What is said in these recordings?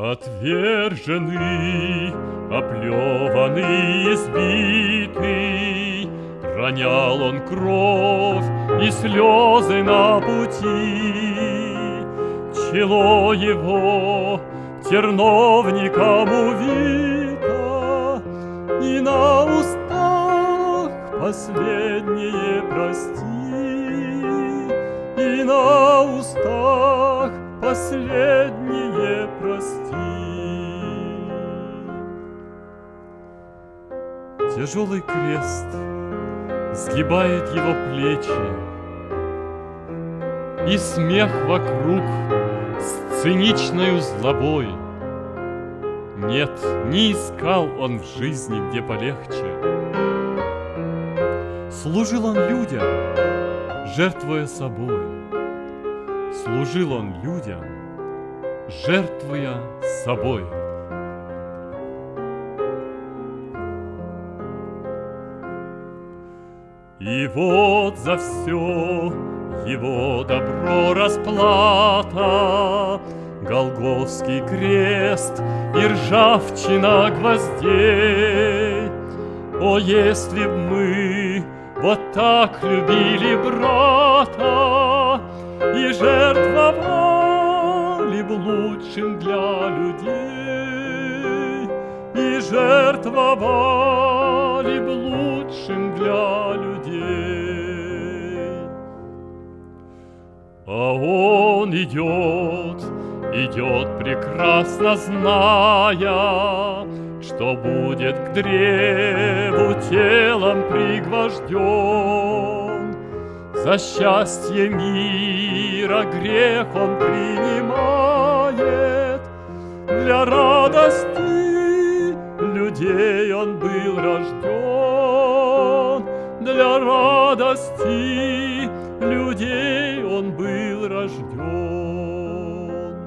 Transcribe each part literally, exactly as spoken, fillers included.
Отверженный, оплеванный, избитый, ронял он кровь и слезы на пути. Чело его терновником увито, и на устах последнее прости, и на устах последнее прости. Тяжелый крест сгибает его плечи, и смех вокруг с циничною злобой. Нет, не искал он в жизни, где полегче. Служил он людям, жертвуя собой. Служил он людям, жертвуя собой. И вот за все его добро расплата, Голгофский крест и ржавчина гвоздей. О, если б мы вот так любили брата и жертвовали б лучшим для людей, и жертвовали б лучшим для людей. А он идет, идет прекрасно зная, что будет к древу телом пригвожден. За счастье мира грех он принимает, для радости людей он был рожден, для радости людей он был рожден.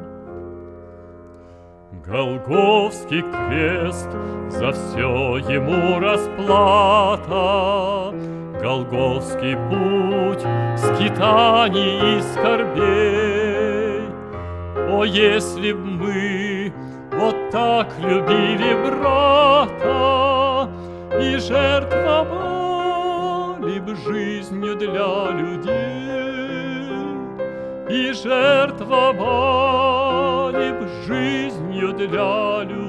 Голгофский крест за все ему расплата, Голгофский путь скитаний и скорбей. О, если б мы вот так любили брата и жертвовали б жизнью для людей, и жертвовали б жизнью для людей.